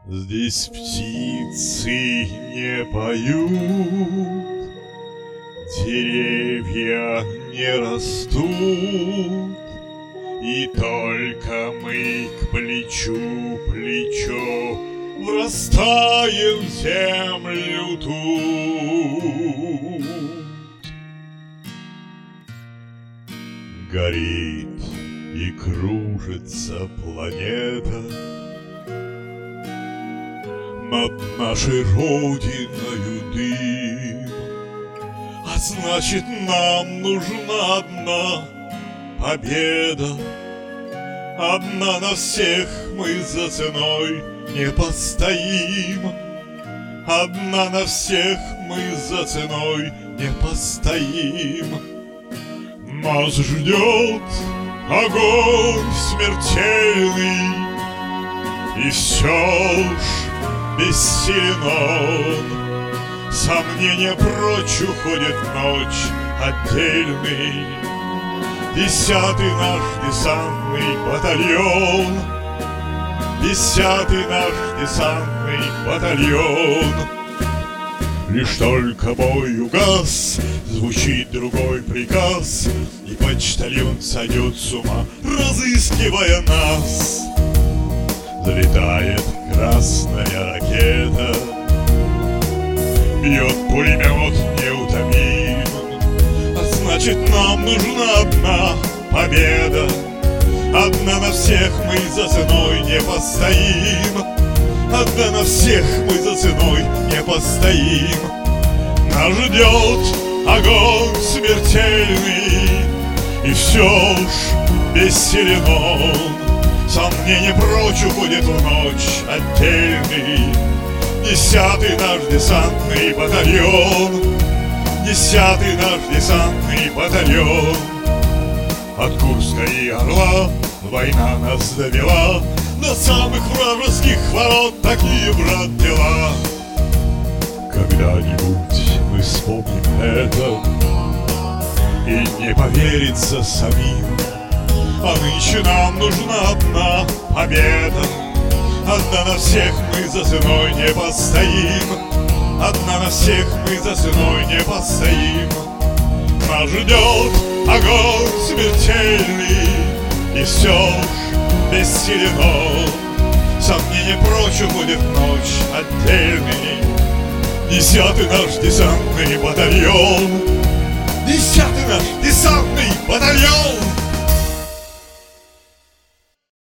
Здесь птицы не поют, деревья не растут, и только мы к плечу плечо врастаем в землю тут. Горит и кружится планета над нашей родиною дым, а значит, нам нужна одна победа. Одна на всех, мы за ценой не постоим. Одна на всех, мы за ценой не постоим. Нас ждет огонь смертельный, и все ж бессилен он. Сомнения прочь, уходит ночь отдельный. 10-й наш десантный батальон, 10-й наш десантный батальон. Лишь только бой угас, звучит другой приказ, и почтальон сойдет с ума, разыскивая нас. Залетает красная ракета, бьет пулемет неутомим, а значит, нам нужна одна победа. Одна на всех, мы за ценой не постоим. Одна на всех, мы за ценой не постоим. Нас ждет огонь смертельный, и все ж бессилен он. Сомнения прочь, уходит в ночь отдельный. 10-й наш десантный батальон, 10-й наш десантный батальон. От Курска и Орла война нас довела до самых вражеских ворот, такие, брат, дела. Когда-нибудь мы вспомним это, и не поверится самим. А нынче нам нужна одна победа. Одна на всех, мы за ценой не постоим. Одна на всех, мы за ценой не постоим. Нас ждет огонь смертельный, и все ж бессилен он. Сомнения прочь, уходит ночь отдельный. 10-й наш десантный батальон, 10-й наш десантный батальон.